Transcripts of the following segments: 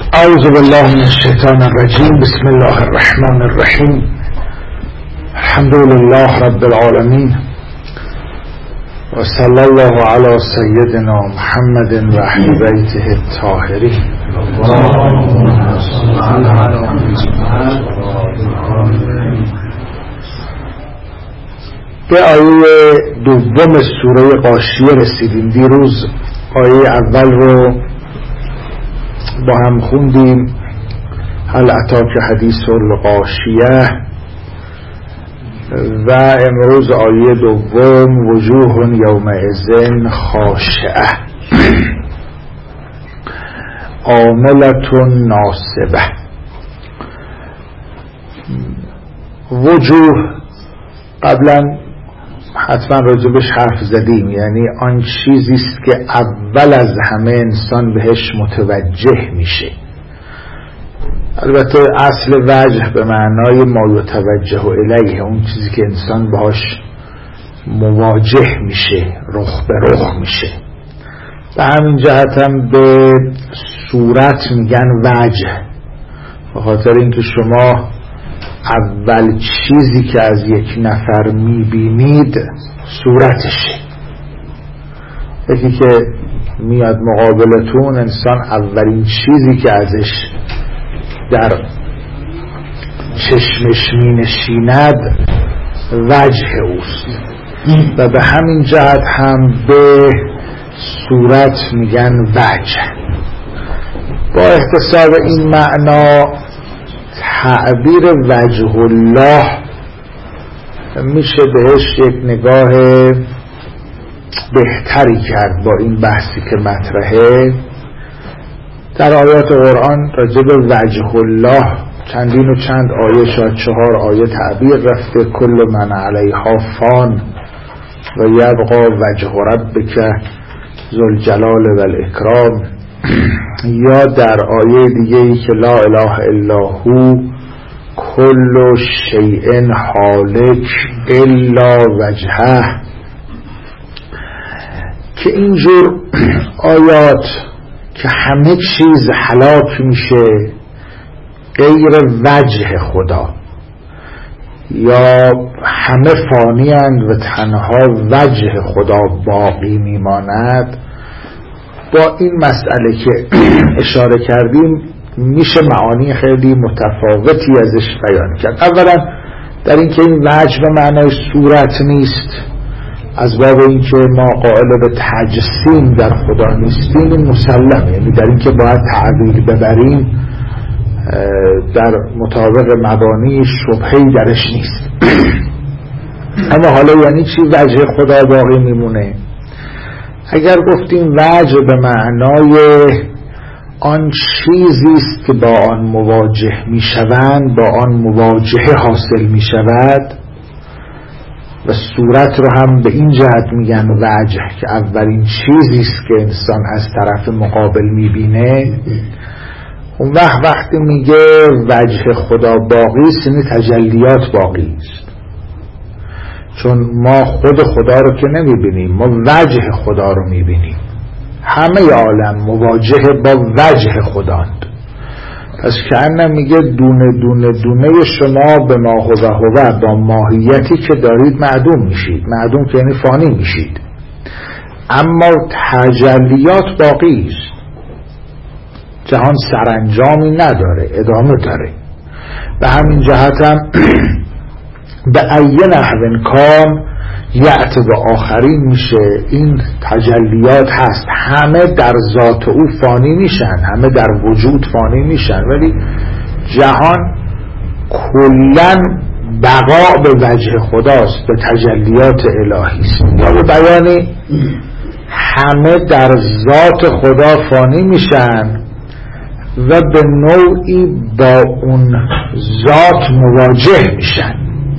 اعوذ بالله من الشیطان الرجیم. بسم الله الرحمن الرحیم. الحمد لله رب العالمین و صلی الله علی سیدنا محمد و اهل بیته الطاهرین. به آیه دوم سوره غاشیه رسیدیم. دیروز آیه اول رو با هم خوندیم، هل اتاک حدیث الغاشیه، و امروز آیه دوم وجوه یومئذ خاشعه عاملة ناصبه. وجوه قبلا حتما راجبش حرف زدیم، یعنی آن چیزی است که اول از همه انسان بهش متوجه میشه. البته اصل وجه به معنای ما یتوجه الیه، اون چیزی که انسان باهاش مواجه میشه، رخ به رخ میشه. به همین جهت هم به صورت میگن وجه، به خاطر اینکه شما اول چیزی که از یک نفر میبینید صورتشه. یکی که میاد مقابلتون، انسان اولین چیزی که ازش در چشمش مینشیند وجه اوست، و به همین جهت هم به صورت میگن وجه. با احتساب این معنا تعبیر وجه الله میشه بهش یک نگاه بهتری کرد با این بحثی که مطرحه. در آیات قرآن راجع به وجه الله چندین و چند آیه، شاید 4 آیه تعبیر رفته. کل من علیها فان و یبقى وجه ربک ذوالجلال و الاکرام، یا در آیه دیگه ای که لا اله الا هو کل شیء هالک الا وجهه، که اینجور آیات که همه چیز هلاک میشه غیر وجه خدا، یا همه فانی اند و تنها وجه خدا باقی میماند، با این مسئله که اشاره کردیم میشه معانی خیلی متفاوتی ازش بیان کرد. اولا در اینکه این وجه به معنای صورت نیست، از باب اینکه ما قائل به تجسیم در خدا نیستیم، این مسلمه، یعنی در اینکه باید تعبیر ببریم در مطابق مبانی شبهه‌ای درش نیست. اما حالا یعنی چی وجه خدا باقی میمونه؟ اگر گفتیم وجه به معنای آن چیزی است که با آن مواجه میشوند، با آن مواجهه حاصل میشود، و صورت رو هم به این جهت میگن وجه که اولین چیزی است که انسان از طرف مقابل میبینه. اون وقتی میگه وجه خدا باقی است، یعنی تجلیات باقی است، چون ما خود خدا رو که نمیبینیم، ما وجه خدا رو میبینیم. همه عالم مواجه با وجه خداند. پس کأنه میگه دونه دونه دونه شما به ما هو با ماهیتی که دارید معدوم میشید. معدوم که یعنی فانی میشید، اما تجلیات باقی است. جهان سرانجامی نداره، ادامه داره. به همین جهت هم به ای نحو کان یأت به آخرین میشه. این تجلیات هست، همه در ذات او فانی میشن، همه در وجود فانی میشن، ولی جهان کلن بقا به وجه خداست، به تجلیات الهی است. یا به بیانی همه در ذات خدا فانی میشن و به نوعی با اون ذات مواجه میشن،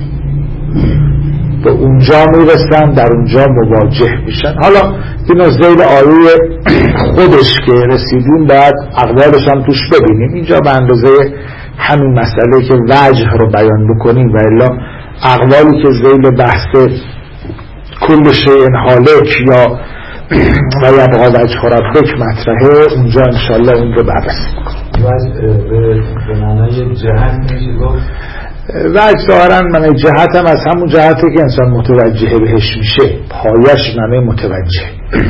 به اونجا میرسن، در اونجا مواجه میشن. حالا اینو ذیل آیه خودش که رسیدیم باید اقوالش هم توش ببینیم. اینجا به اندازه همین مسئله که وجه رو بیان بکنیم، و الا اقوالی که ذیل بحث کل شیء هالک یا و یبقى وجه ربک مطرحه، اونجا انشالله اون رو بررسی میکنیم. به معنای جهت میشه گفت. وجه ظاهراً معنی جهت هم از همون جهتی که انسان متوجه بهش میشه، پایش معنی متوجه.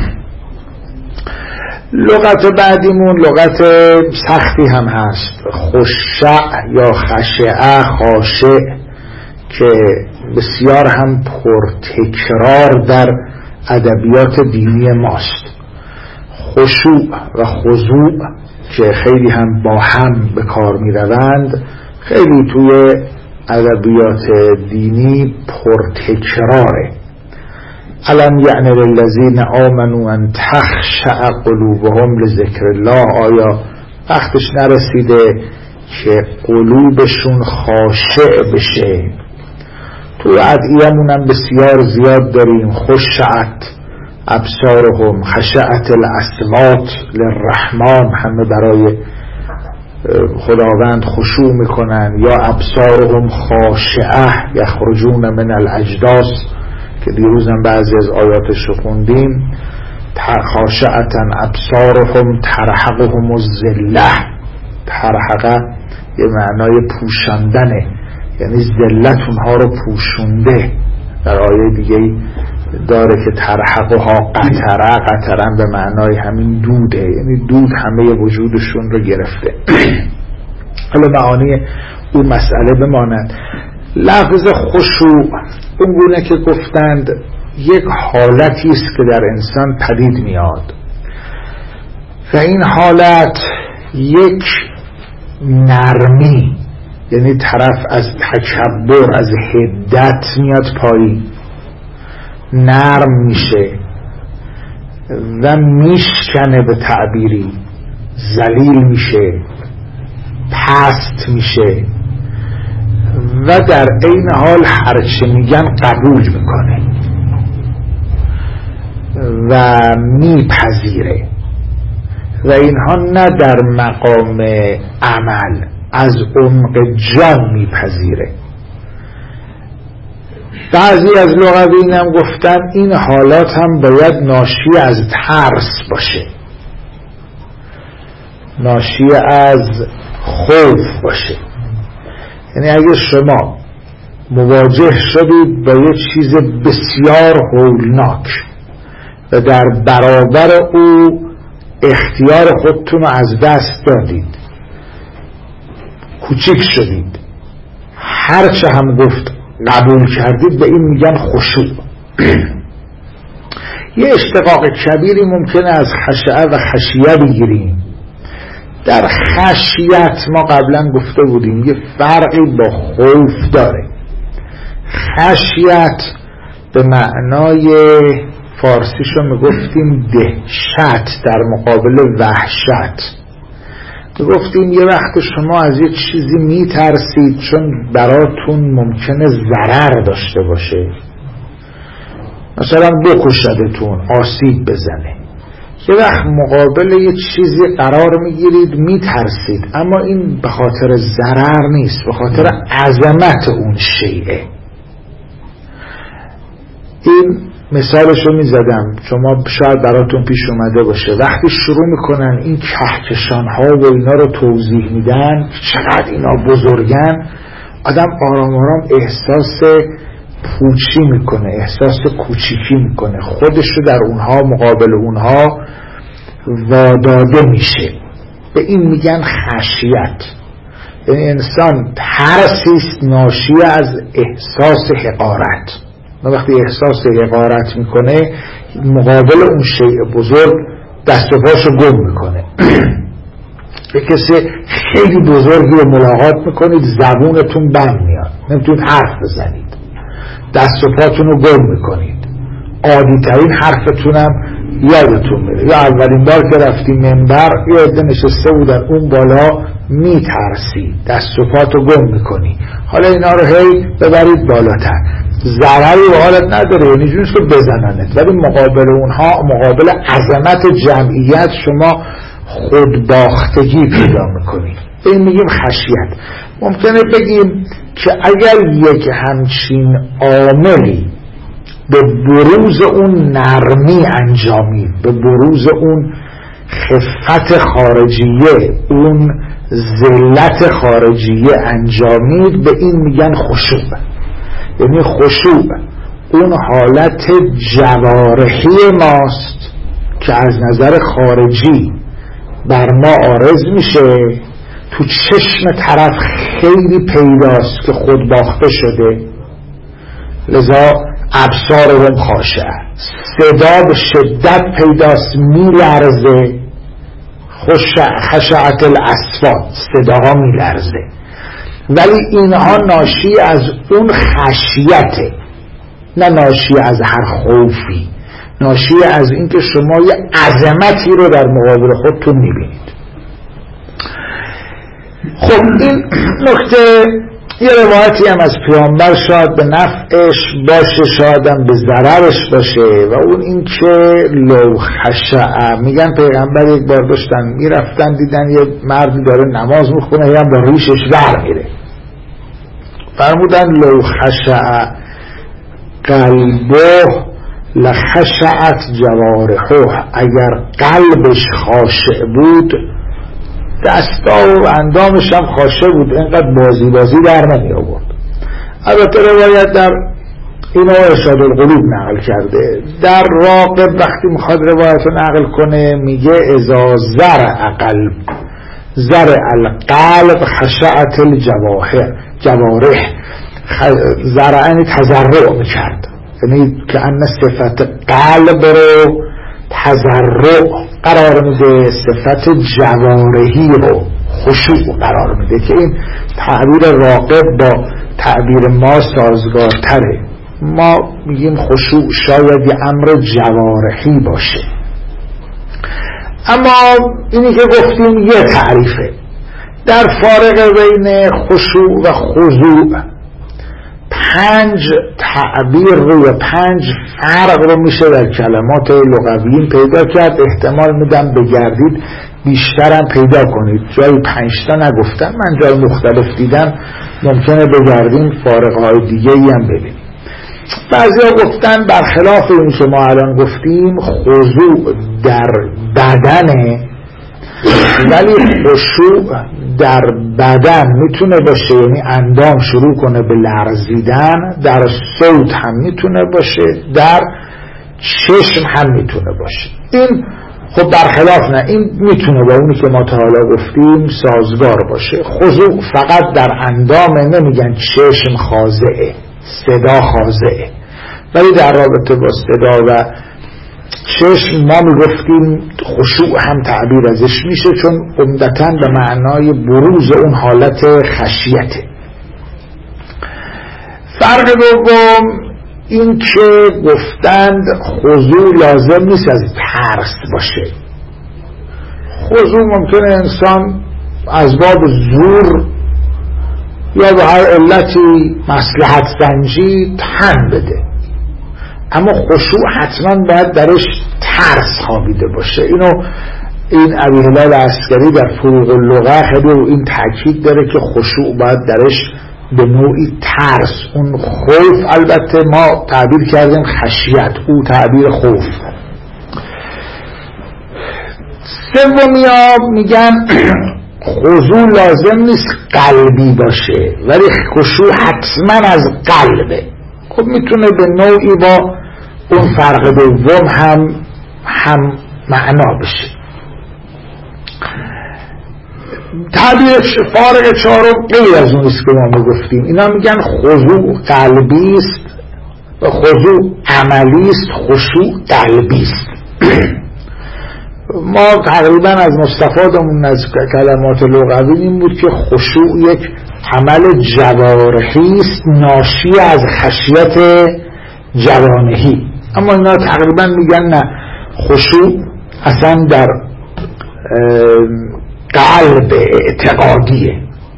لغت بعدیمون لغت سختی هم هست، خشع یا خشعه، خاشع، که بسیار هم پرتکرار در ادبیات دینی ماست. خشوع و خضوع که خیلی هم با هم به کار می روند، خیلی توی ادبیات دینی پرتکراره. الم یعن للذین آمنوا ان تخشع قلوبهم لذکر الله، آیا وقتش نرسیده که قلوبشون خاشع بشه؟ تو ادعیه‌مون هم بسیار زیاد داریم، خشعت ابصارهم، خشعت الاصوات للرحمن، همه برای خداوند خشوع میکنن. یا ابصارهم خاشعه یخرجون من الاجداث که دیروزم بعضی از آیاتش رو خوندیم، خاشعتا ابصارهم ترهقهم الذله. ترهقه یه معنای پوشاندنه، یعنی ذلت اونها رو پوشونده. در آیه دیگه داره که ترهقها قطره، قطرن به معنای همین دوده، یعنی دود همه وجودشون رو گرفته. حالا معانی اون مسئله بماند. لفظ خشوع اون گونه که گفتند یک حالتی است که در انسان پدید میاد و این حالت یک نرمی، یعنی طرف از تکبر، از حدت میاد پایین، نرم میشه و میشکنه، به تعبیری ذلیل میشه، پست میشه و در عین حال هرچه میگن قبول میکنه و میپذیره و اینها نه در مقام عمل، از عمق جان میپذیره. بعضی از لغویین هم گفتن این حالات هم باید ناشی از ترس باشه، ناشی از خوف باشه. یعنی اگه شما مواجه شدید با یک چیز بسیار هولناک و در برابر او اختیار خودتون رو از دست دادید، کوچیک شدید، هرچه هم گفت قبول کردید، به این میگن خشوع. یه اشتقاق کبیری ممکنه از خشعه و خشیه بگیریم. در خشیت ما قبلا گفته بودیم یه فرقی با خوف داره. خشیت به معنای فارسیشو میگفتیم دهشت در مقابل وحشت. میگفتیم یه وقت شما از یه چیزی میترسید چون براتون ممکنه ضرر داشته باشه، مثلا بکشدتون، آسیب بزنه. یه وقت مقابل یه چیزی قرار میگیرید میترسید، اما این به خاطر ضرر نیست، به خاطر عظمت اون شیء. این مثالشو میزدم، شما شاید براتون پیش اومده باشه، وقتی شروع میکنن این کهکشان‌ها و اینا رو توضیح میدن چقدر اینا بزرگن، آدم آرام آرام احساس پوچی میکنه، احساس کوچیکی میکنه، خودش رو در اونها مقابل اونها واداده میشه. به این میگن خشیت. یعنی انسان ترسیست ناشی از احساس حقارت. وقتی احساس حقارت میکنه مقابل اون شیء بزرگ دست و پاشو گم میکنه. به کسی خیلی بزرگی رو ملاقات میکنید، زبونتون بند میاد، نمیتونید حرف بزنید، دست و پاتون رو گم میکنید، عادی ترین حرفتونم یادتون میره. یا اولین بار که رفتیم منبر یه عده نشسته بودن اون بالا، میترسی، دست و پاتو گم میکنی، حالا اینا رو هی ببرید بالاتر، ضرری به حالت نداره، یعنی جونست که بزننت، ولی مقابل اونها، مقابل عظمت جمعیت شما خودباختگی پیدا میکنی. این میگیم خشیت. ممکنه بگیم که اگر یک همچین عاملی به بروز اون نرمی انجامید، به بروز اون خفت خارجیه، اون ذلت خارجیه انجامید، به این میگن خشوع. یعنی خشوع اون حالت جوارحی ماست که از نظر خارجی بر ما عارض میشه، تو چشم طرف خیلی پیداست که خود باخته شده، لذا ابصارهم خاشعه، صدا به شدت پیداست میلرزه، خشعت الاصوات، صداها میلرزه، ولی اینها ناشی از اون خشیته، نه ناشی از هر خوفی، ناشی از اینکه شما یه عظمتی رو در مقابل خودتون میبینید. خب این نکته یه روایتی هم از پیامبر شاید به نفعش باشه، شاید هم به ضررش باشه، و اون این که لو خشع، میگن پیغمبر یک بار داشتن میرفتن دیدن یه مردی داره نماز میخونه، یا با ریشش ور میره، فرمودن لو خشع قلبه لخشعت جوارحه، اگر قلبش خاشع بود دستا و اندامش هم خاشع بود، اینقدر بازی در نمی آورد. البته روایت در اینو ارشاد القلوب نقل کرده، در راقب وقتی میخواد روایت رو نقل کنه میگه اذا زرع القلب خشعت الجوارح، زرعنی تزرع میکرد، یعنی که ان صفت قلب رو تزرع قرار میده، صفت جوارحی رو خشوع قرار میده، که این تعبیر راقب با تعبیر ما سازگارتره. ما میگیم خشوع شاید یه امر جوارحی باشه، اما اینی که گفتیم یه تعریفه. در فارق بین خشوع و خضوع 5 تعبیر رو یا 5 فرق رو میشه در کلمات لغویین پیدا کرد. احتمال میدم بگردید بیشترم پیدا کنید، جایی 5 تا نگفتم، من جای مختلف دیدم، ممکنه بگردیم فارقهای دیگه ای هم ببینیم. بعضی ها گفتن برخلاف این که ما الان گفتیم خضوع در بدنه، ولی خشوع در بدن میتونه باشه، یعنی اندام شروع کنه به لرزیدن، در صوت هم میتونه باشه، در چشم هم میتونه باشه. این خب برخلاف نه، این میتونه با اونی که ما تا حالا گفتیم سازگار باشه. خضوع فقط در اندامه، نمیگن چشم خاضعه، صدا خاضعه، ولی در رابطه با صدا و چشم ما میگفتیم خشوع هم تعبیر ازش میشه، چون عمدتاً به معنای بروز اون حالت خشیته. فرق دوم این که گفتند خضوع لازم نیست از ترس باشه. خضوع ممکنه انسان از باب زور یا به هر علتی مصلحت سنجی تن بده، اما خشوع حتما باید درش ترس خوابیده باشه. این ابی هلال عسکری در فروغ اللغه خیلی این تاکید داره که خشوع باید درش به نوعی ترس، اون خوف، البته ما تعبیر کردیم خشیت، او تعبیر خوف. سومیا میگن خضوع لازم نیست قلبی باشه، ولی خشوع حتما از قلبه. خب میتونه به نوعی با اون فرق دوم هم معنا بشه. تعبیر فارق چهارم غیر از اون است که ما میگفتیم. اینا میگن خضوع قلبی است، خضوع عملی است، خشوع قلبی است. ما تقریبا از مستفادمون از کلمات لغوی این بود که خشوع یک عمل جوارحی است ناشی از خشیت جوانحی، اما اینا تقریبا میگن نه، خشوع اصلا در قلب اعتقادیه،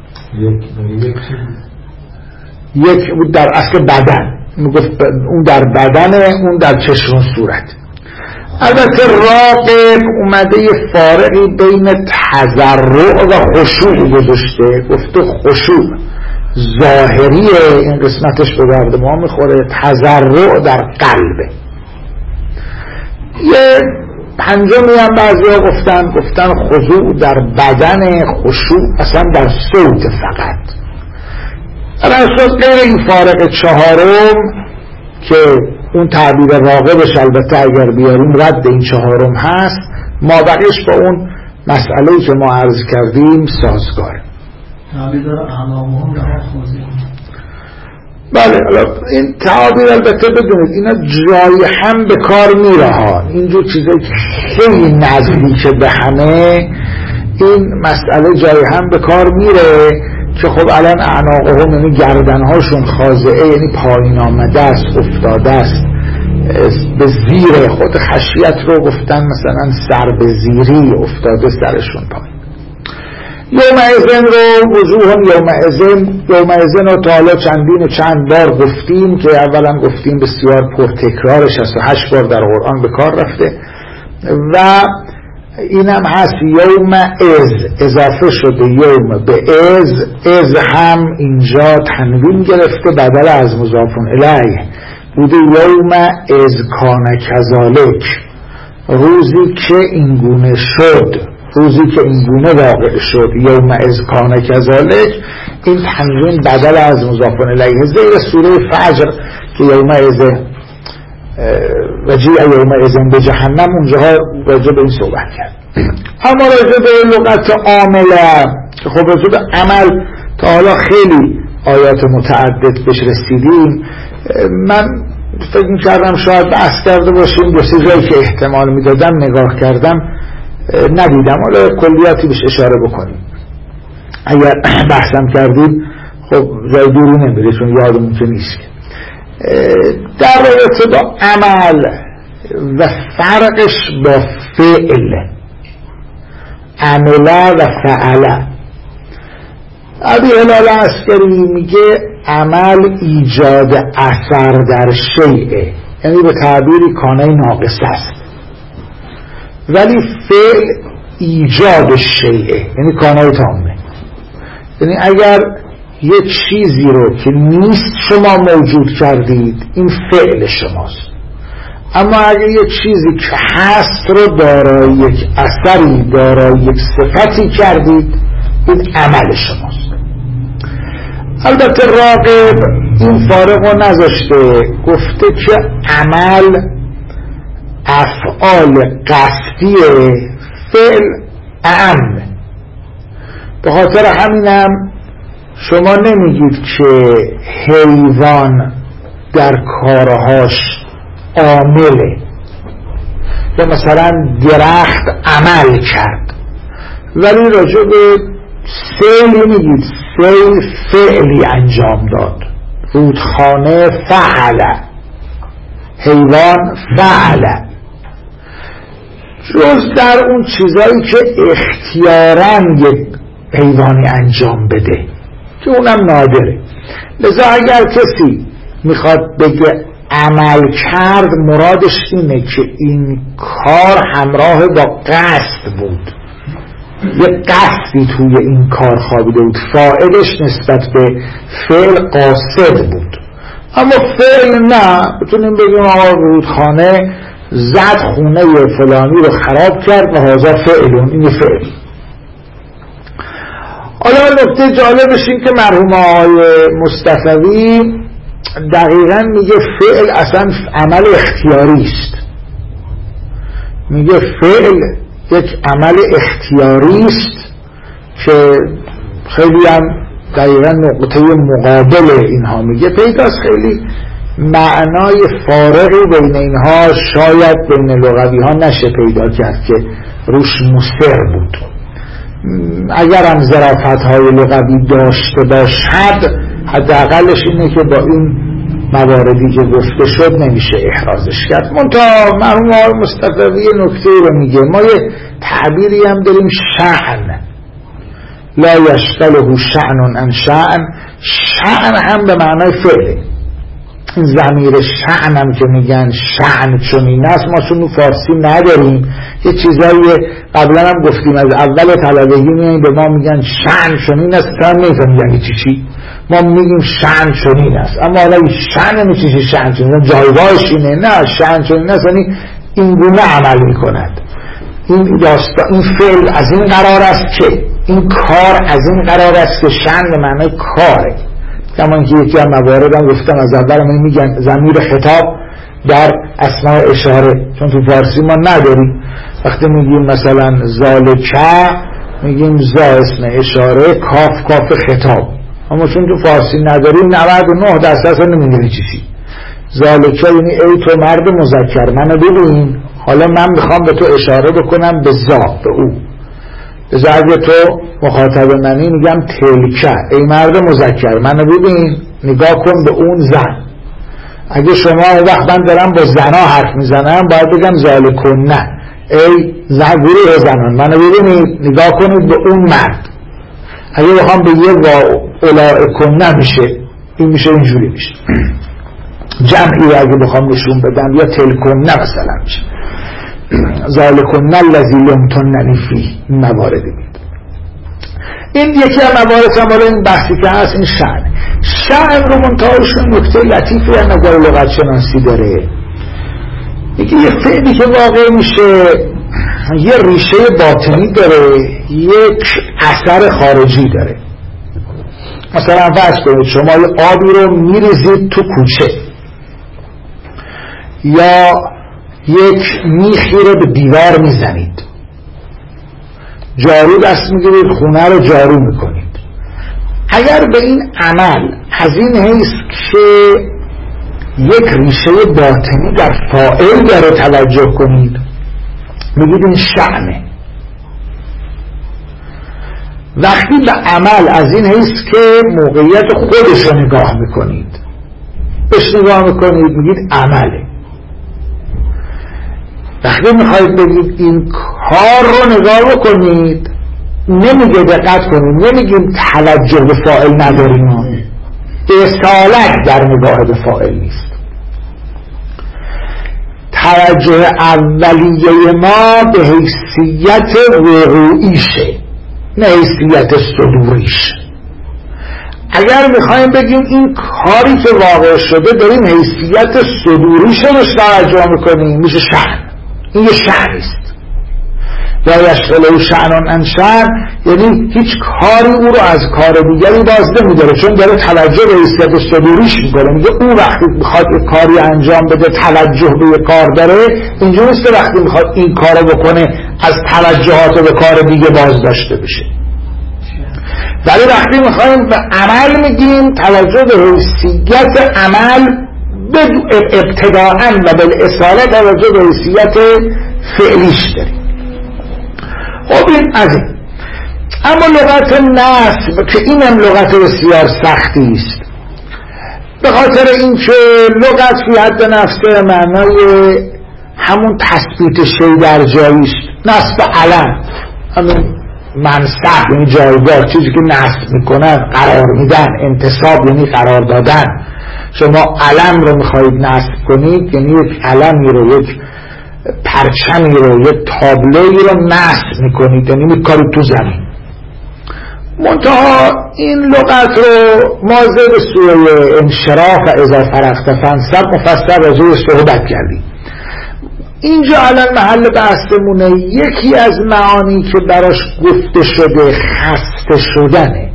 یک در اصل بدن، میگفت اون در بدنه، اون در چشم و صورت. البته راقب اومده یه فارقی بین تضرع و خشوع گذاشته، گفته خشوع ظاهریه، این قسمتش به درد ما میخوره، تضرع در قلبه. یه پنجمی هم بعضی ها گفتن خضوع در بدن، خشوع اصلا در صوت فقط. راست غیر این فارق چهارم که اون تعبیر راغبش البته اگر بیاریم رد این چهارم هست، ما بقیش با اون مسئله‌ای که ما عرض کردیم سازگاره. تعبیر اعلامهم لها خاضعون. بله، این تعابیر البته بدونید اینا جای هم به کار میره ها. اینجور چیزایی که خیلی نزدیک به همه، این مسئله جای هم به کار میره که خب الان اعناقهم یعنی گردنهاشون خاضعه، یعنی پایین آمده است، افتاده است به زیر خود. خشیت رو گفتن مثلا سر به زیری افتاده سرشون پایین. یومئذن رو وجوه یومئذن رو تا حالا چندین و چند بار گفتیم که اولا گفتیم بسیار پرتکرار 68 بار در قرآن به کار رفته و اینم هست یومئذ اضافه شده یوم به از هم اینجا تنوین گرفته بدل از مضاف الیه بوده. یومئذ کان کذالک، روزی که اینگونه شد، روزی که اینگونه واقع شد. یومئذ کان کذالک، این تنوین بدل از مضاف الیه زیر سوره فجر که یومئذ وجیع یومئذ به جهنم، اونجاها راجع به این صحبت کرد. اما راجع به لغت عامله که خب راجع به عمل تا حالا خیلی آیات متعدد بهش رسیدیم، من فکر می‌کردم شاید بحث کرده باشیم، دو سه جایی که احتمال میدادم نگاه کردم ندیدم، حالا کلیاتی بهش اشاره بکنیم. اگر بحثم کردیم خب جای دوری نمیره چون یادمون که نیست. در رابطه با عمل و فرقش با فعل، عمله و فعله، ابی هلال عسکری میگه عمل ایجاد اثر در شیء، یعنی به تعبیری کانه ناقص است، ولی فعل ایجاد شیء یعنی کانه تامه. یعنی اگر یک چیزی رو که نیست شما موجود کردید، این فعل شماست. اما اگر یک چیزی که هست رو دارای یک اثری، دارای یک صفتی کردید، این عمل شماست. البته راغب این فارق رو نذاشته، گفته که عمل افعال قصدیه، فعل اعم. به خاطر همینم شما نمیگید که حیوان در کارهاش عامله، یا مثلا درخت عمل کرد، ولی راجع به سیل میگید سیل فعلی انجام داد، رودخانه فعله، حیوان فعله، جز در اون چیزایی که اختیاراً یک حیوانی انجام بده که اونم نادره. لذا اگر کسی میخواد بگه عمل کرد، مرادش اینه که این کار همراه با قصد بود، یه قصدی توی این کار خوابیده بود، فاعلش نسبت به فعل قاصد بود. اما فعل نه، بتونیم بگیم آقا رودخانه زد خونه فلانی رو خراب کرد و هذا فعلون، این فعل. حالا نکته جالبش این که مرحوم آقای مصطفوی دقیقاً میگه فعل اصلا عمل اختیاری است. میگه فعل یک عمل اختیاری است که خیلی هم دقیقاً نقطه مقابل اینها میگه پیداست. خیلی معنای فارقی بین اینها شاید بین لغوی ها نشه پیدا کرد که روش مصر بود. اگر هم ظرافت های لغوی داشته باشد، حداقلش اینه که با این مواردی که گفته شد نمیشه احرازش کرد. منتها مرحوم آقای مصطفوی نکته رو میگه، ما یه تعبیری هم داریم شأن، لا یشغله شأن عن شأن. شأن هم به معنای فعله. این ضمیر شأن هم که میگن شأن چنین است، ما چون فارسی نداریم. یه چیزایی قبلا هم گفتیم از اول طلبگی میگن به ما میگن شأن چنین است، تا نمیفهم یعنی چی. ما میگیم شأن چنین است، اما حالا شأن نمیشه شأن چنین جایگاهش اینه، نه شأن چنین است یعنی این گونه عمل میکند. این داستان، این فعل از این قرار است که، این کار از این قرار است که شأن معنی کاره. کما اینکه یکی از مواردم گفتم از اول میگن ضمیر خطاب در اسماء اشاره، چون تو فارسی ما نداریم. وقتی میگیم مثلا ذالکه میگیم زا اسم اشاره، کاف خطاب، اما چون تو فارسی نداریم 99% نمیدونی چیزی. ذالکه یعنی ای تو مرد مذکر منو ببین، حالا من میخوام به تو اشاره بکنم به زا، به او. بذار اگه تو مخاطب منی میگم تلکه، ای مرد مذکر منو ببین، نگاه کن به اون زن. اگه شما وقت من دارم با زنا حرف میزنم باید بگم ذالکن، نه ای گروه زنان منو ببینید، نگاه کنید به اون مرد. اگه بخوام به یه اولائکن نمیشه، این میشه اینجوری میشه. جمعی رو اگه بخوام نشون بدم یا تلکن نه مثلا میشه ذالکن الذی لمتننی فیه. این مواردی بود. این یکی از موارد هم این بحثی که هست، این شأن رو منتهاشون نکته لطیفی از نظر لغت شناسی داره. یه فعلی که واقع میشه یه ریشه باطنی داره، یک اثر خارجی داره. مثلا فرض کنید شما یه آبی رو میریزید تو کوچه، یا یک میخی رو به دیوار میزنید، جارو دست میگیرید خونه رو جارو میکنید. اگر به این عمل از این حیث که یک ریشه باطنی در فاعل داره توجه کنید، میگید این شأنه. وقتی به عمل از این حیث که موقعیت خودش رو نگاه میکنید، بهش نگاه میکنید، میگید عمله. وقتی میخواید بگید این کار رو نگاه بکنید، نمیگه دقت کنید، نمیگیم توجه به فاعل نداریم، اصالت در نگاه به فاعل نیست. توجه اولیه ما به حیثیت وقوعیشه، نه حیثیت صدوریش. اگر میخوایم بگیم این کاری که واقع شده داریم حیثیت صدوریش رو توجه میکنیم، میشه شأن. این یه شأنیست. یا یشغله شأن عن شأن، یعنی هیچ کاری او رو از کار دیگری باز نمیداره، چون داره توجه به حیثیت صدوریش میکنه. میگه او وقتی میخواد یک کاری انجام بده توجه به یک کار داره، اینجوری نیست وقتی میخواد این کارو بکنه از توجهات به کار دیگه باز داشته بشه. ولی وقتی میخوایم به عمل میگیم توجه به حیثیت عمل ابتداءً و بالاصاله توجه به حیثیت فعلیش داریم. خب این از این. اما لغت نصب که این هم لغت بسیار سختی است، به خاطر اینکه لغت فی حد نفسه معنای همون تثبیت شی در جاییش، نصب علم همون منصب یعنی جایگاه، چیزی که نصب میکنن قرار میدن، انتصاب یعنی قرار دادن. شما علم رو میخواهید نصب کنید یعنی یک علمی رو، یک پرچمی رو، یک تابلوی رو نصب میکنید، یعنی میکارید تو زمین. منتها این لغت رو مازه به سوی انشراف و اذا فرغت فانصب مفصل راجعش صحبت کردیم. اینجا الان محل بحثمونه. یکی از معانی که براش گفته شده خسته شدنه.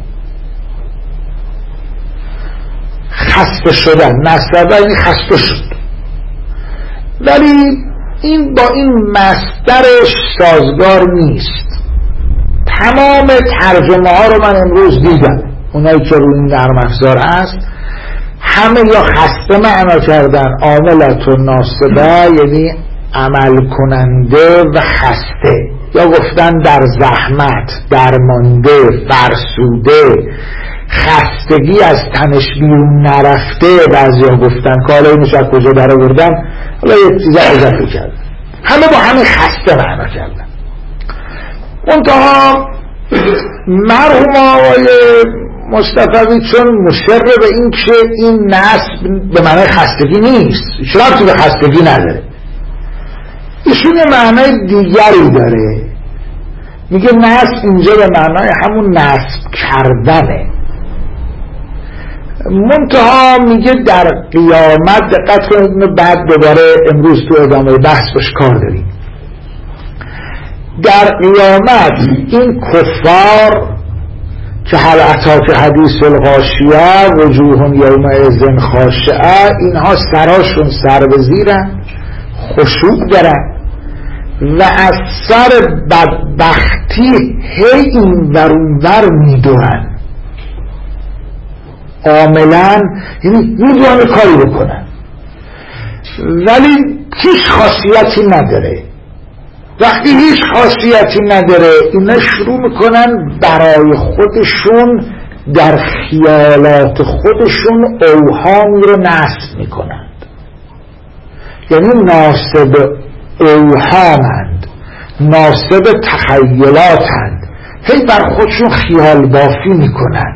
خسته شدن، نصبه یعنی خسته شد، ولی این با این مصدرش سازگار نیست. تمام ترجمه ها رو من امروز دیدم، اونایی که روی این نرم افزار هست همه یا خسته معنا کردن، عاملت و ناصبه یعنی عمل کننده و خسته، یا گفتن در زحمت، درمانده، فرسوده، خستگی از تنش بیرون نرفته. بعضیا گفتن که حالا اینو از کجا در آوردن، حالا یک چیز اضافه کردن، همه با همین خسته معنا کردن. منتها مرحوم آقای مصطفی چون مشر به این که این نصب به معنای خستگی نیست، شرطی به خستگی نداره، ایشون یه معنای دیگری داره. میگه نصب اینجا به معنای همون نصب کردنه. منتها میگه در قیامت، دقت کنید، بعد دوباره امروز تو ادامه بحث باش کار داریم. در قیامت این کفار که هل اتاک حدیث الغاشیه وجوه یومئذ خاشعه، اینها سراشون سر به زیرن، خشوع دارن و از سر بدبختی هی این ورونور میدونن، عاملا یعنی میدونن کاری بکنن ولی هیچ خاصیتی نداره. وقتی هیچ خاصیتی نداره اینا شروع میکنن برای خودشون در خیالات خودشون اوهامی رو نصب میکنند، یعنی ناصب اوهامند، ناصب تخیلاتند، هی بر خودشون خیال بافی میکنن.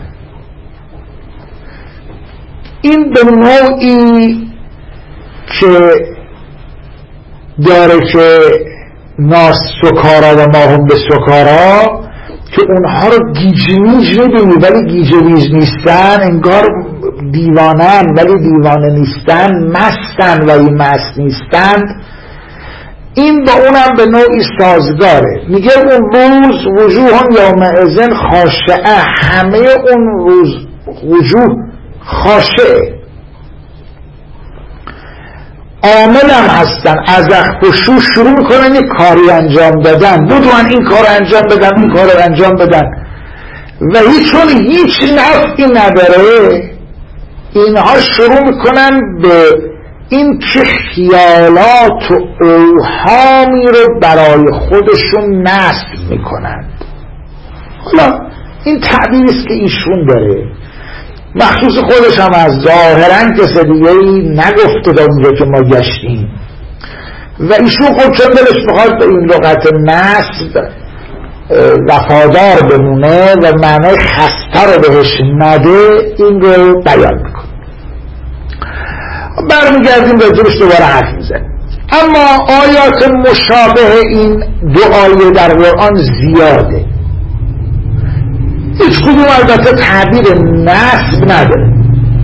این به نوعی که داره که ناس سکارا و ما هم به سکارا، که اونها رو گیج میج میبینی ولی گیج میج نیستن، انگار دیوانن ولی دیوانه نیستن، مستن ولی مست نیستند. این با اونم به نوعی سازگاره. میگه اون روز وجوه یومئذ خاشعه، همه اون روز وجوه خاشعه، عامل هم هستن، از خشوع شروع میکنن یک کاری انجام دادن، بدون این کار انجام بدن این کار انجام بدن و چون هیچ نفعی نداره اینها شروع میکنن به این که خیالات و اوهامی رو برای خودشون نصب میکنند. حالا این تعبیریست که ایشون داره، مخصوص خودش هم از ظاهرا کسی دیگه‌ای نگفته تا اونجا که ما گشتیم و ایشون خود چون دلش میخواد به این لغت نصب وفادار بمونه و معنای خسته رو بهش نده، این رو بیان میکنه. برمیگردیم به جورش دوباره حرف میزنیم. اما آیات مشابه این دو آیه در قرآن زیاده، هیچ کدوم البته تعبیر نصب نداره.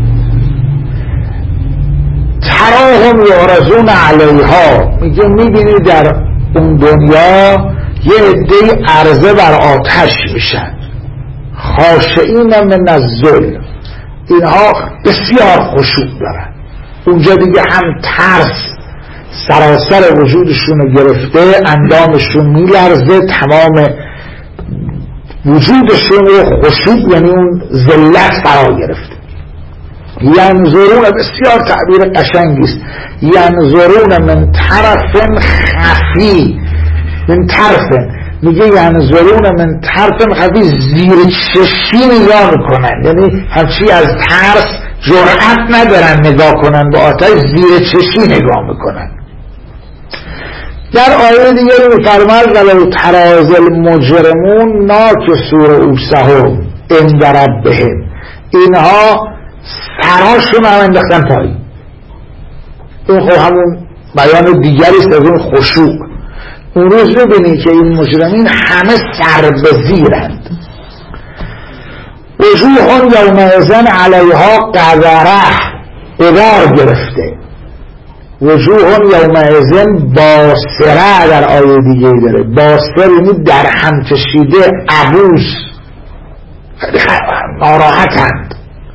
تراهم یعرضون علیها، میگه میبینی در اون دنیا یه عده عرضه بر آتش میشن، خاشعین من الذل، اینها بسیار خشوع دارن. اونجا دیگه هم ترس سراسر وجودشون گرفته، اندامشون میلرزه، تمام وجودشون رو خشوع یعنی اون ذلت فرا گرفته. ینظرون، بسیار تعبیر قشنگیست، ینظرون من طرف خفی، من طرف، میگه ینظرون من طرف خفی، زیر چشمی نگاه میکنن، یعنی همچی از ترس جرأت ندارن نگاه کنن به آتش، زیر چشمی نگاه میکنن. در آیه دیگه میفرماید ولو تراز المجرمون ناکسوا رؤوسهم عند ربهم، اینها سراشون هم انداختن پایین. این خب همون بیان دیگریست از اون خشوع. اون روز ببینید که این مجرمین همه سر به زیرند. وجوه یومئذ علیها غبره، غبار گرفته. وجوه یومئذ باسره در آیه دیگه داره، باسر یعنی در هم کشیده، عبوس، ناراحتند.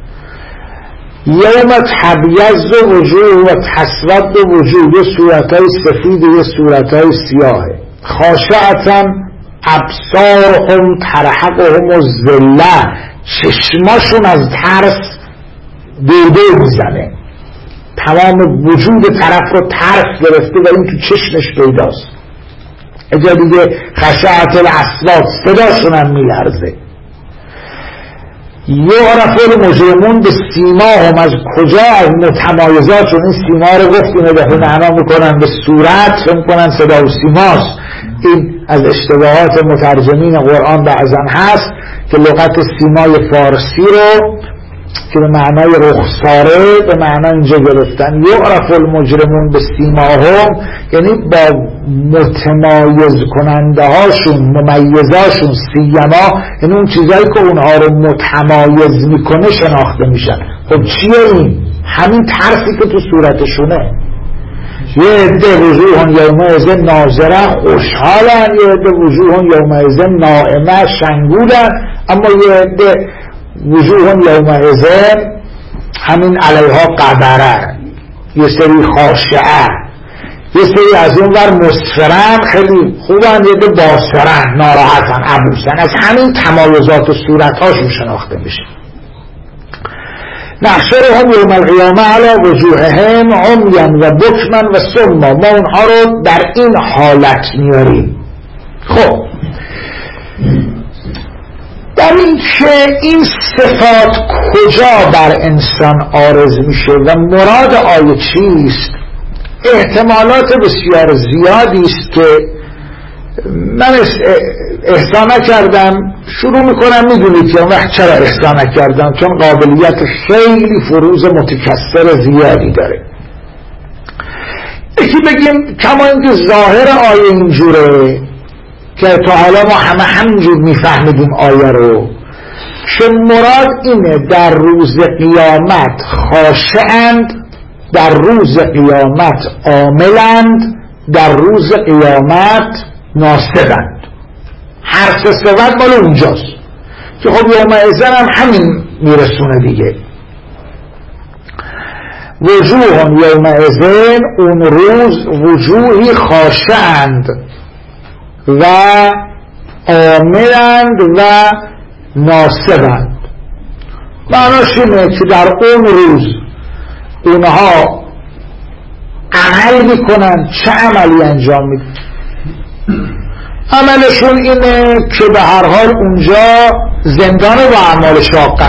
یوم تبیض وجوه و تسود وجوه، یه صورتهای سفید و یه صورتهای سیاهه. خاشعة ابصارهم ترهقهم الذلة، چشماشون از ترس دوده میزنه، تمام وجود طرف رو ترس گرفته و این تو چشمش پیداست. اجا دیگه خشعة الاصوات، صداشون هم میلرزه. یعرف المجرمون به سیماهم، از کجا؟ از متمایزاتشون. این سیما رو گفتیم دفعه معنا میکنن به صورت، فهم کنن صدا و سیماست. این از اشتباهات مترجمین قرآن بعضا هست که لغت سیمای فارسی رو که به معنای رخساره به معنای اینجا گرفتن. یعرف المجرمون به سیماهم یعنی با متمایز کننده هاشون، ممیزاشون، سیما یعنی اون چیزایی که اونها رو متمایز میکنه شناخته میشن. خب چیه این؟ همین ترسی که تو صورتشونه. یه عده وجوه یومئذ ناظره خوشحالن، یه عده وجوه یومئذ نائمه شنگولن، اما یه عده وجوه یومئذ همین علیها قبره، یه سری خاشعه، یه سری از اون ور مسفرن خیلی خوبن، یه عده باسرن ناراحتن عبوسن. از همین تمایزات و صورتهاشون شناخته میشه. نحشرهم یوم القیامه علی وجوههم عمیا و بکما و صما. ما اونها رو در این حالت میاریم. خب در این که این صفات کجا بر انسان عارض میشه و مراد آیه چیست، احتمالات بسیار زیادی است که من احسان نکردم. شروع میکنم، میدونید که وقت چرا احسان نکردم؟ چون قابلیت خیلی فروز متکثر زیادی داره. یکی بگیم کما اینکه ظاهر آیه اینجوره که تا حالا ما همینجور میفهمیدیم آیه رو، که مراد اینه در روز قیامت خاشعند، در روز قیامت عاملند، در روز قیامت ناصبند. هر سه صفت مال اونجاست که خب یومئذ هم همین میرسونه دیگه. وجوه یومئذ، اون روز وجوهی خاشعند و عاملند و ناصبند. معناش اینه که در اون روز اونها عمل میکنن. چه عملی انجام میدن؟ عملشون اینه که به هر حال اونجا زندان با اعمال شاقه.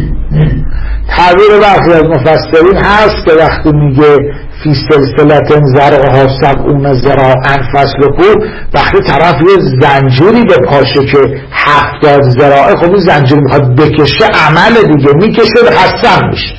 تعبیر برخی از مفسرین هست که وقتی میگه فی سلسلة ذرعها 70 ذراعا فاسلکوه، وقتی طرف یه زنجیری به پاشه که 70 ذراعه، خب این زنجیر میخواد بکشه، عمل دیگه میکشه به خستم میشه.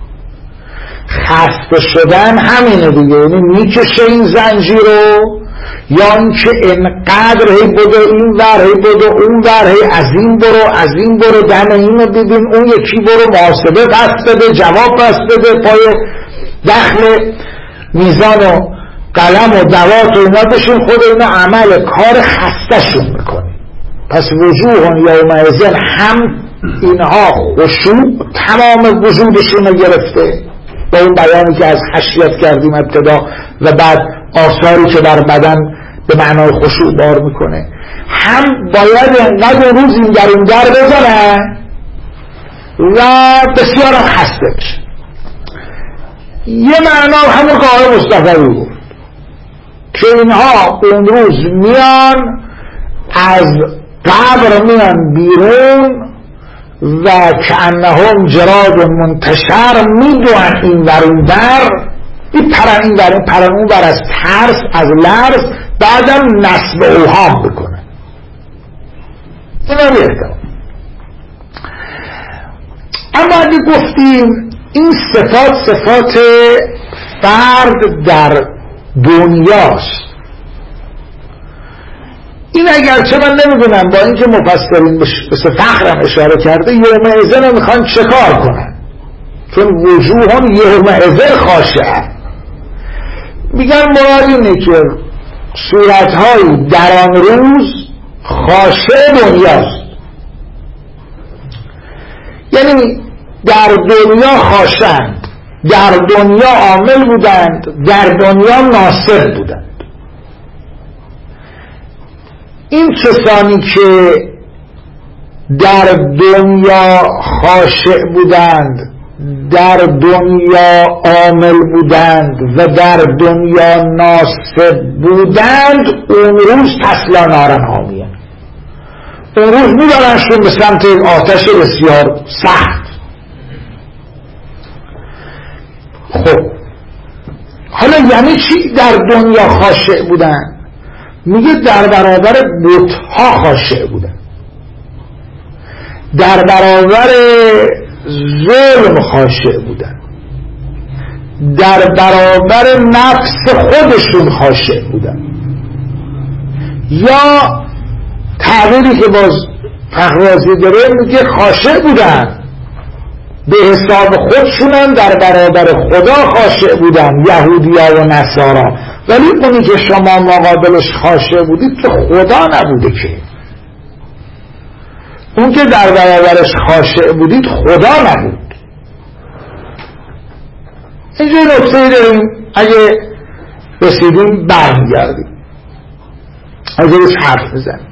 خسته شدن همینه دیگه، یعنی میکشه این زنجیر رو، یا اینکه انقدر هی بدو این ور، هی بدو اون ور، هی از این برو از این برو، دم اینو ببین اون یکی برو، محاسبه پس بده، جواب پس بده، پای دخل میزان و قلم و دوات و اینا بشین، خود اینا عمل کار خستشون میکنه. پس وجوه یومئذ هم اینها خشوع تمام وجودشون رو گرفته با اون بیانی که از خشیت کردیم ابتدا و بعد آثاری که بر بدن به معنای خشوع بار میکنه، هم باید انقدر روز این در اون در بزنن و بسیار هم خسته بشه. یه معنا همون که آقای مصطفی گفت که اینها اون روز میان از قبر میان بیرون و کأنهم جراد منتشر، میدوان این ور اون بر، این پرن این ور این پرن اون بر، از ترس از لرز، بعدم نصب اوهام بکنه. اینا بیرده. اما اگه گفتیم این صفات فرد در دنیاست، این اگرچه من نمیدونم با اینکه مفسرین به فخرم اشاره کرده یومئذ رو میخوان چه کار کنن، چون وجوهون یومئذ خاشعه، میگن مراد اینه که صورتهایی در آن روز خاشع دنیاست، یعنی در دنیا خاشعند، در دنیا عامل بودند، در دنیا ناصر بودند. این کسانی که در دنیا خاشع بودند، در دنیا عامل بودند و در دنیا ناصب بودند، اون روز تسلا نارن حامیه، اون روز میبرنشون به سمت آتش بسیار سخت. خب حالا یعنی چی در دنیا خاشع بودند؟ میگه در برابر بت‌ها خاشع بودن، در برابر ظلم خاشع بودن، در برابر نفس خودشون خاشع بودن، یا تعبیری که باز فخرازی داره میگه خاشع بودن به حساب خودشونم در برابر خدا خاشع بودن، یهودیا و نصارا. ولی اونی که شما مقابلش خاشع بودید که خدا نبوده، که اون که در برابرش خاشع بودید خدا نبود. اینجا نکته داریم، اگه رسیدیم برمیگردیم اگه روش حرف بزنیم.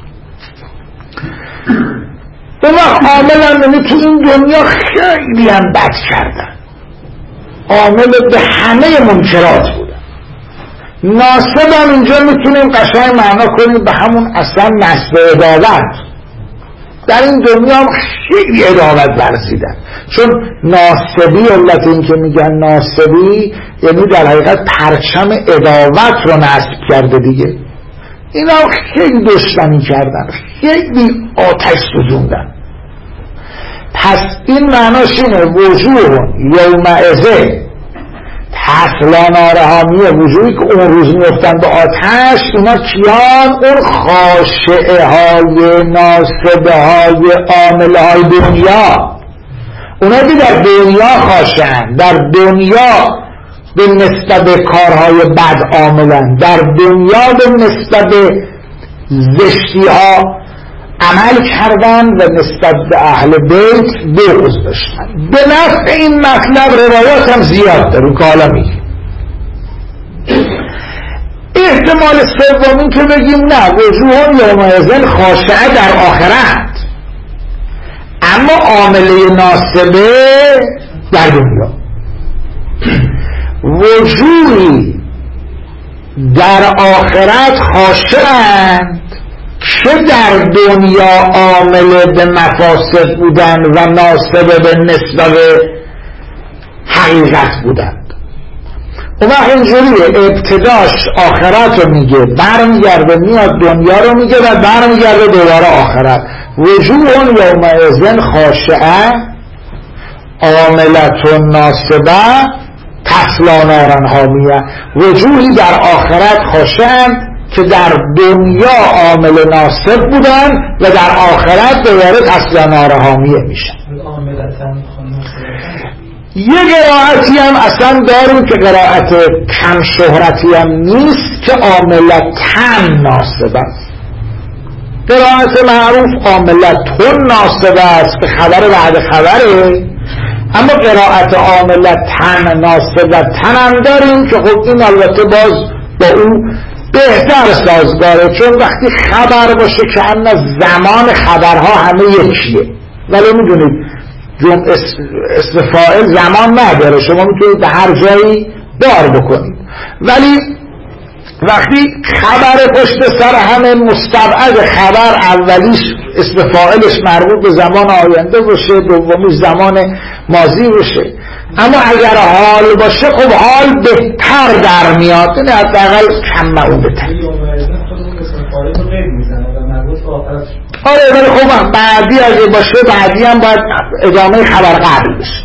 اون وقت عامل هم تو این دنیا خیلی هم بد کردن، عامل به همه منکرات بودن. ناسب هم اینجا میتونیم قشنگ معنا کنیم به همون اصلا نسب عدالت. در این دنیا هم خیلی عدالت برسیدن، چون ناسبی، علت این که میگن ناسبی یعنی در حقیقت پرچم عدالت رو نصب کرده دیگه. اینا خیلی دشمنی کردن، خیلی آتش سوزوندن. پس این معناش اینه وجوه یومئذ تسلا نارهامیه، وجوهی که اون روز میفتن به آتش. اینا کیان؟ اون خاشعه های ناصبه های عامله های دنیا، اونا که در دنیا خاشعن، در دنیا به نسبت به کارهای بد عاملن، در دنیا به نسبت به زشتی ها عمل کردن و نسبت به اهل بیت بغض داشتن. به نفع این مطلب روایات هم زیاد داره که حالا میگیم. احتمال سومی که بگیم نه، وجوه یومئذ خاشعه در آخرت، اما عامله ناصبه در دنیا. وجوهی در آخرت خاشعند که در دنیا عامل به مفاسد بودن و ناصب به نسبت به حقیقت بودند. اون وقت اینجوریه، ابتداش آخرت رو میگه، برمیگرده میاد دنیا رو میگه و برمیگرده دوباره آخرت. وجوه یومئذ خاشعه عاملة ناصبه تسلا نارا حامیه. وجوهی در آخرت خاشعند که در دنیا عامل ناصب بودن و در آخرت دوباره تسلا نارا حامیه میشن. یه قرائتی هم اصلا داریم که قرائت کم شهرتی هم نیست که عاملتن ناصب است. قرائت معروف عاملتن ناصب است که خبر بعد خبره، اما قرائت عاملتن ناصبتن هم داریم که خب این البته باز با اون بهتر سازگاره، چون وقتی خبر باشه که اما زمان خبرها همه یکیه. ولی میدونید جمع اسم فاعل زمان نداره، شما میتونید به هر جایی دار بکنید. ولی وقتی خبر پشت سر همه مستبعد، خبر اولیش اسم فاعلش مربوط به زمان آینده باشه، دومیش زمان ماضی باشه، اما اگر حال باشه خب حال بهتر در میاد، یعنی حداقل کم معودتر. آره ولی خب بعدی اگه باشه بعدی هم باید ادامه خبر قبل بشه.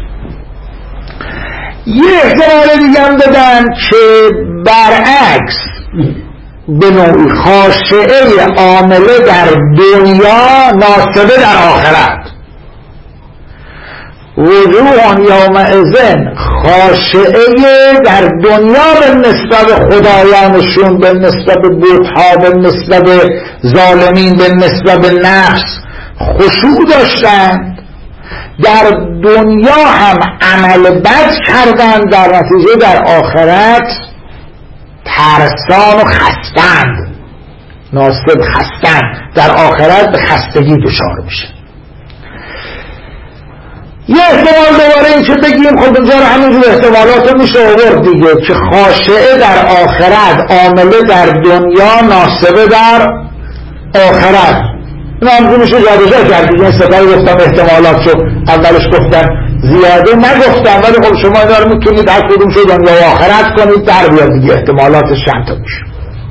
یه احتمال دیگه هم دادن که برعکس به نوعی خاشعه عامله در دنیا ناصبه در آخرت. وجوه یومئذ خاشعه در دنیا به نسبت خدایانشون، به نسبت بت‌ها، به نسبت ظالمین، به نسبت نفس خشوع داشتند. در دنیا هم عمل بد کردند، در نتیجه در آخرت ترسان و خستند. ناصب خستند، در آخرت به خستگی دچار میشه. یه احتمال دوباره این که بگیم خب اینجا رو همینجور احتمالات میشه آورد دیگه، که خاشعه در آخرت عامله در دنیا ناصبه در آخرت. این هم میشه جابجا کرد دیگه. این ستایی گفتم احتمالات شو، اولش گفتم زیاده نگفتم، ولی خب شما اینا رو میتونید هر کدوم شو دنیا و آخرت کنید در بیاد دیگه، احتمالاتش چند تا میشه.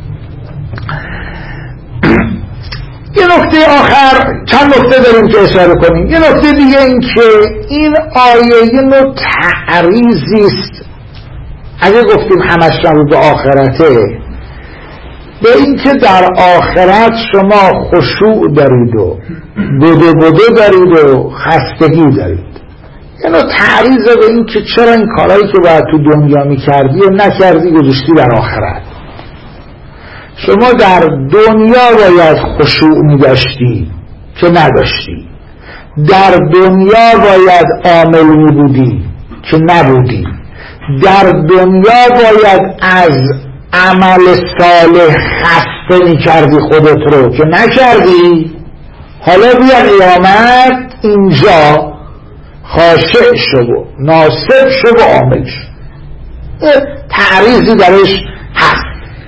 یه نکته آخر، چند نکته داریم که اشاره کنیم. یه نکته دیگه این که این آیه یه نوع تعریضی است، اگه گفتیم همش مربوط به آخرته، به این که در آخرت شما خشوع دارید و بدو دارید و خستگی دارید. اینو تعریض به این که چرا این کارهایی که باید تو دنیا میکردی و نکردی گذاشتی در آخرت. شما در دنیا باید خشوع میداشتی که نداشتی، در دنیا باید عامل میبودی که نبودی، در دنیا باید از عمل صالح خسته میکردی خودت رو که نکردی. حالا بیا قیامت اینجا خاشع شو و ناصب شو و عامل شو. تعریضی درش هست.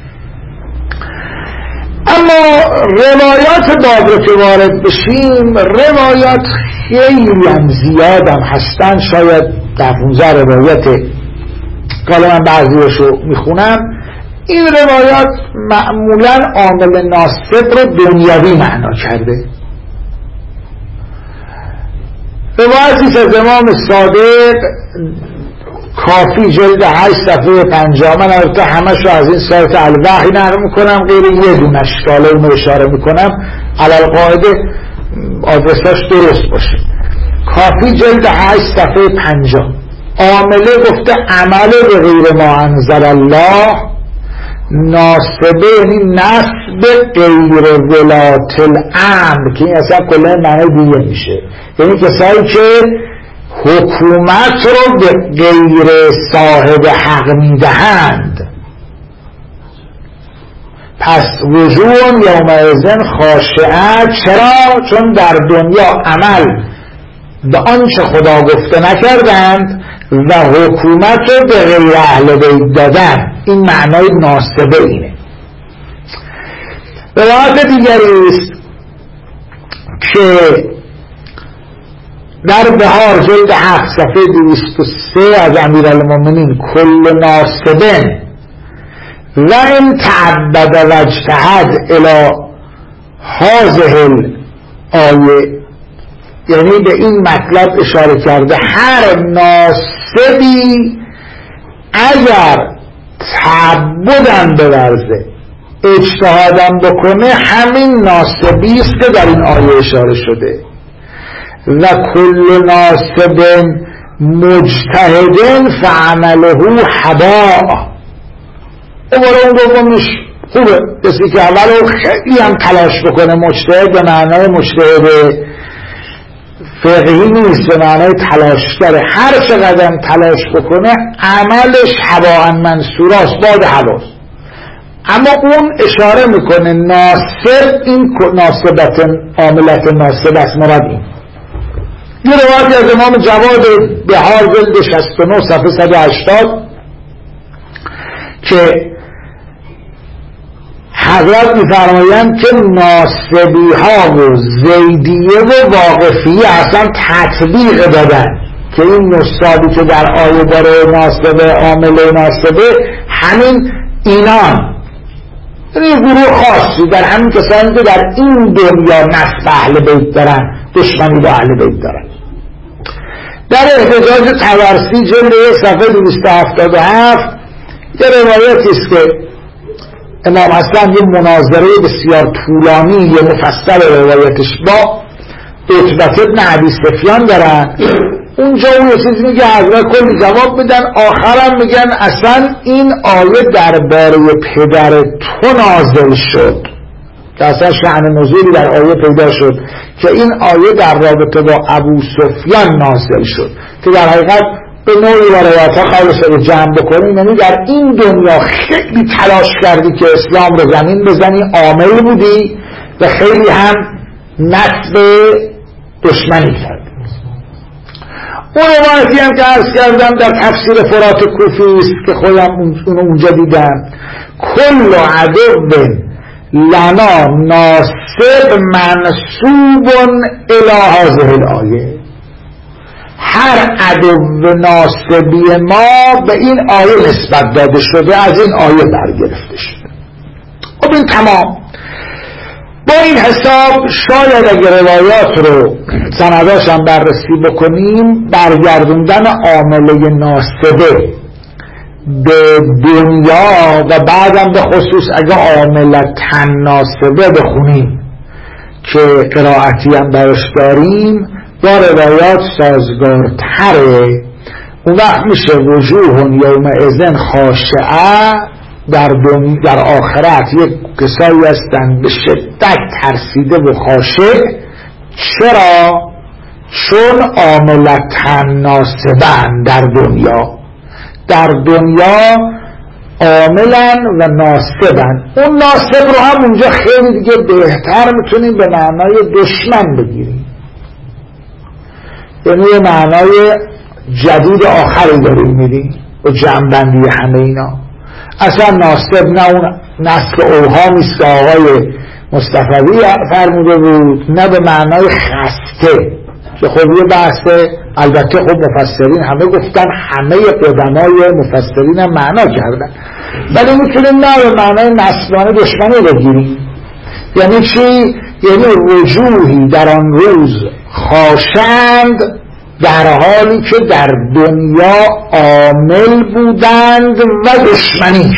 اما روایات باب رو که وارد بشیم، روایات خیلی هم زیاد هم هستن، شاید 15 روایت که من بعضیشو میخونم. این روایات معمولا عامل ناصب رو دنیوی معنا کرده. روایتی از امام صادق کافی جلد 8 صفحه 50، من البته همشو از این سایت الوحی نقل میکنم غیر یه دونش که حالا اونو اشاره میکنم علالقاعده آدرساش درست باشه. کافی جلد 8 صفحه 50 عامله گفته عمل به غیر ما انزل الله، ناصبه یعنی نصب غیر ولات الامر، که این اصلا کلا معنی دیگه میشه، یعنی کسایی که حکومت رو به غیر صاحب حق میدهند. پس وجوه یومئذ خاشعه. چرا؟ چون در دنیا عمل به آنچه خدا گفته نکردند و حکومت رو به غیر اهل بیت دادن. این معنای ناصبه اینه. روایت دیگری است که در بهار جلد 7 صفحه 203 از امیرالمومنین کل ناصبن و این تعبد و اجتهد الی هذه الآیه، یعنی به این مطلب اشاره کرده هر ناصبی اگر تعبدن بورزه اجتهادم بکنه همین ناصبی است که در این آیه اشاره شده. و کل ناصب مجتهد فعمله هباء. اون دومش خوبه، کسی که اولو خیلی هم تلاش بکنه، مجتهد به معنای مجتهد فقهی نیست، به معنای تلاشگره، هر چقدر هم تلاش بکنه عملش هباء منصور است، باد هواست. اما اون اشاره میکنه ناصب این ناصبت عاملت ناصب است، مراد این. یه روایتی از امام جواد بهار جلد 69 صفحه 180 که حضرت میفرمایند که ناصبی ها و زیدیه و واقفیه اصلا تطبیق دادن که این نصابی که در آیه داره ناصبه عامل ناصبه همین اینان، یعنی گروه خاصی در همین کسانی که در این دنیا نصب اهل بیت دارن، دشمنی با اهل بیت دارن. در احتجاج طبرسی جلد صفحه 277 یه روایتی است که امام حسن یه مناظره بسیار طولانی یه مفصل روایتش با عتبة بن ابی سفیان دارن. اونجا اون یه چیز میگه حضرت کلی جواب بدن، آخرم میگن اصلا این آیه درباره پدر تو نازل شد، که اصلا شأن نزولی در آیه پیدا شد که این آیه در رابطه با ابو سفیان نازل شد، که در حقیقت به نوعی روایت‌ها خالص رو جمع بکنیم، یعنی در این دنیا خیلی تلاش کردی که اسلام رو زمین بزنی، عامل بودی و خیلی هم نصب دشمنی کردی. اون روایتی هم که عرض کردم در تفسیر فرات کوفی است که خودم اونجا دیدم، کل عدو لنا ناصب منصوب الی هذه الآیه. هر عدو ناصبی ما به این آیه نسبت داده شده، از این آیه برگرفته شده. خب این تمام. با این حساب شاید اگر روایات رو سنداش هم بررسی بکنیم، برگردوندن عامله ناصبه به دنیا و بعدم به خصوص اگر عاملتن ناصبه بخونیم که قرائتی هم برش داریم، با روایات سازگارتره. اون وقت میشه وجوه یوم اذن خاشعه، در آخرت یک کسایی هستن به شدت ترسیده و خاشع. چرا؟ چون عاملتن ناصبن. در دنیا عاملن و ناصبن. اون ناصب رو هم اونجا خیلی دیگه بهتر میتونیم به معنای دشمن بگیریم، یعنی یه معنای جدید آخری داریم میدیم و جمع‌بندی همه اینا. اصلا ناصب نه اون نسل اوهامیست که آقای مصطفوی فرموده بود، نه به معنای خسته که خب یه بحثه. البته خب مفسرین همه گفتن، همه قدمای مفسرین هم معنا کردن، ولی میتونیم نه به معنای نسلانه دشمنی بگیریم. یعنی چی؟ یعنی وجوهی در آن روز خاشند در حالی که در دنیا عامل بودند و دشمنی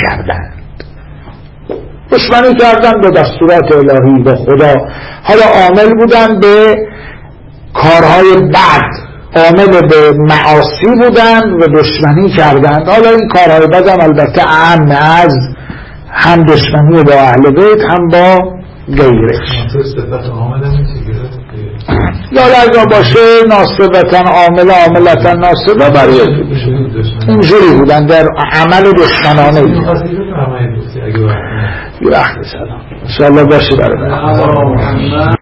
کردند به دستورات الهی، به خدا. حالا عامل بودند به کارهای بد، عامل به معاصی بودند و دشمنی کردند. حالا این کارهای بد هم البته اعم از هم دشمنی با اهل بیت هم با غیرش. یا اگر باشه ناصبتن عامل، عاملتن ناصبه، برای اینجوری بودن در عمل دشمنانه. یه وقت سلام انشاءالله باشه برای